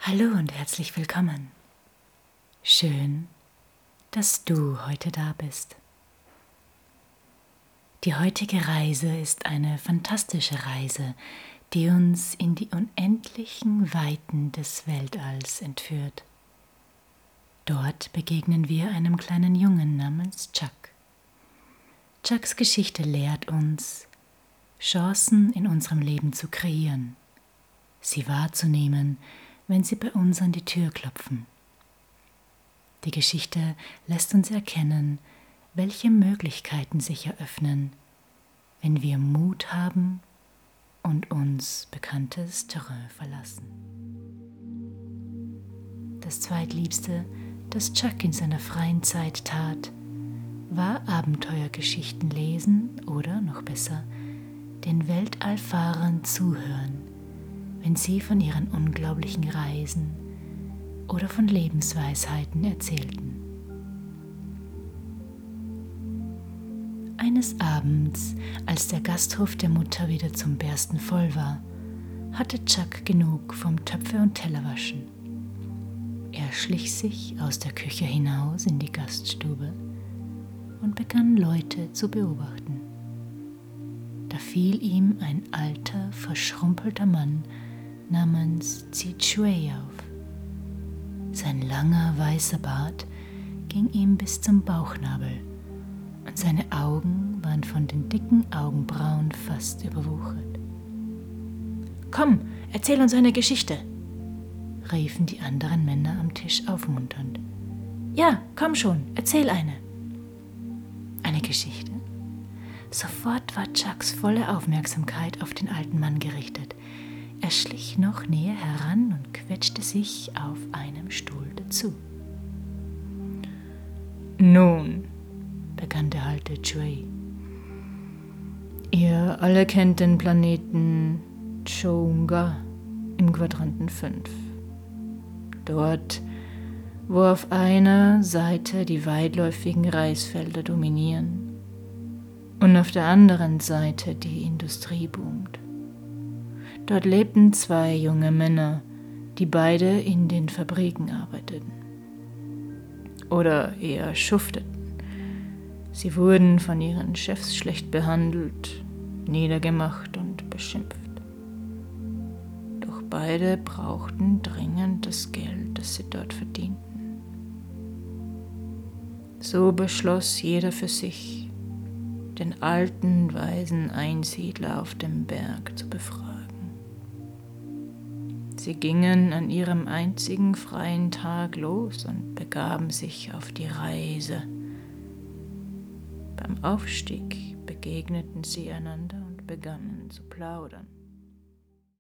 Hallo und herzlich willkommen. Schön, dass du heute da bist. Die heutige Reise ist eine fantastische Reise, die uns in die unendlichen Weiten des Weltalls entführt. Dort begegnen wir einem kleinen Jungen namens Chuck. Chucks Geschichte lehrt uns, Chancen in unserem Leben zu kreieren, sie wahrzunehmen, wenn sie bei uns an die Tür klopfen. Die Geschichte lässt uns erkennen, welche Möglichkeiten sich eröffnen, wenn wir Mut haben und uns bekanntes Terrain verlassen. Das Zweitliebste, das Chuck in seiner freien Zeit tat, war Abenteuergeschichten lesen oder, noch besser, den Weltallfahrern zuhören, wenn sie von ihren unglaublichen Reisen oder von Lebensweisheiten erzählten. Eines Abends, als der Gasthof der Mutter wieder zum Bersten voll war, hatte Chuck genug vom Töpfe- und Tellerwaschen. Er schlich sich aus der Küche hinaus in die Gaststube und begann Leute zu beobachten. Da fiel ihm ein alter, verschrumpelter Mann namens Tzi-Chuey auf. Sein langer, weißer Bart ging ihm bis zum Bauchnabel und seine Augen waren von den dicken Augenbrauen fast überwuchert. »Komm, erzähl uns eine Geschichte«, riefen die anderen Männer am Tisch aufmunternd. »Ja, komm schon, erzähl eine.« Eine Geschichte? Sofort war Chucks volle Aufmerksamkeit auf den alten Mann gerichtet. Er schlich noch näher heran und quetschte sich auf einem Stuhl dazu. »Nun«, begann der alte Chuey, »ihr alle kennt den Planeten Cho'Unga im Quadranten 5. Dort, wo auf einer Seite die weitläufigen Reisfelder dominieren und auf der anderen Seite die Industrie boomt. Dort lebten zwei junge Männer, die beide in den Fabriken arbeiteten. Oder eher schufteten. Sie wurden von ihren Chefs schlecht behandelt, niedergemacht und beschimpft. Doch beide brauchten dringend das Geld, das sie dort verdienten. So beschloss jeder für sich, den alten, weisen Einsiedler auf dem Berg zu befragen. Sie gingen an ihrem einzigen freien Tag los und begaben sich auf die Reise. Beim Aufstieg begegneten sie einander und begannen zu plaudern.